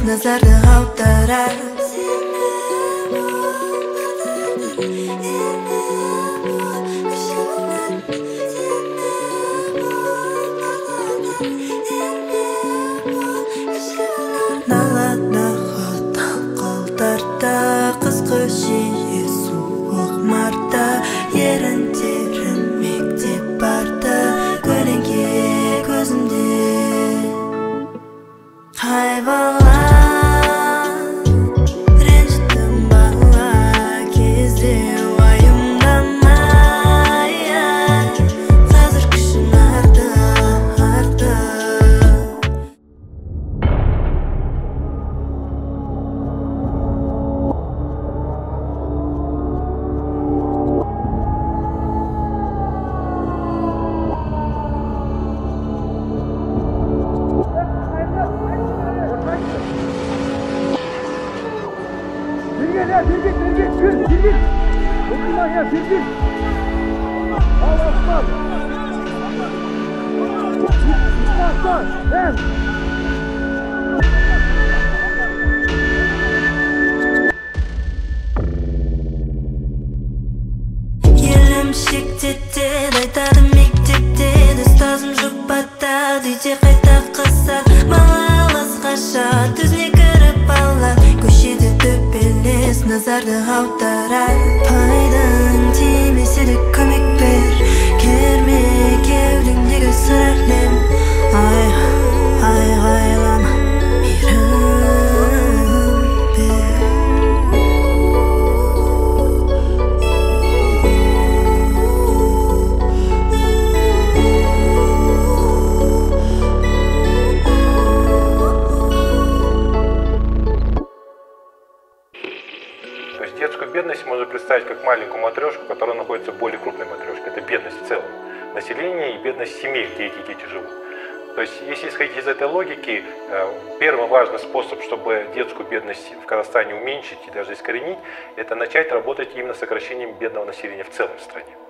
назарды аударар. Наладағы талқылдарда қысқы жиі суық марта, еріндерім мектеп барды көлеңке көзімде. Қай бала ренжіттім бала кезде уайымдамай, қазір күшің арды. Биргин! Окума я, Биргин! Ал Осман! Осман, Елім шектетеді, айтады мектептеді, ұстазым жұпатады, үйде қайта қысар, балалас қашады, төзіне кіріп алады, көшеде төпелес, назарды аударар. Пайдаң тимесе де көмек бер, керме кеудеңдегі сыр әлем. Айғайлама, мейірім бер. То есть детскую бедность можно представить как маленькую матрешку, которая находится в более крупной матрешке. Это бедность в целом населения и бедность семей, где эти дети живут. То есть, если исходить из этой логики, первый важный способ, чтобы детскую бедность в Казахстане уменьшить и даже искоренить, это начать работать именно с сокращением бедного населения в целом в стране.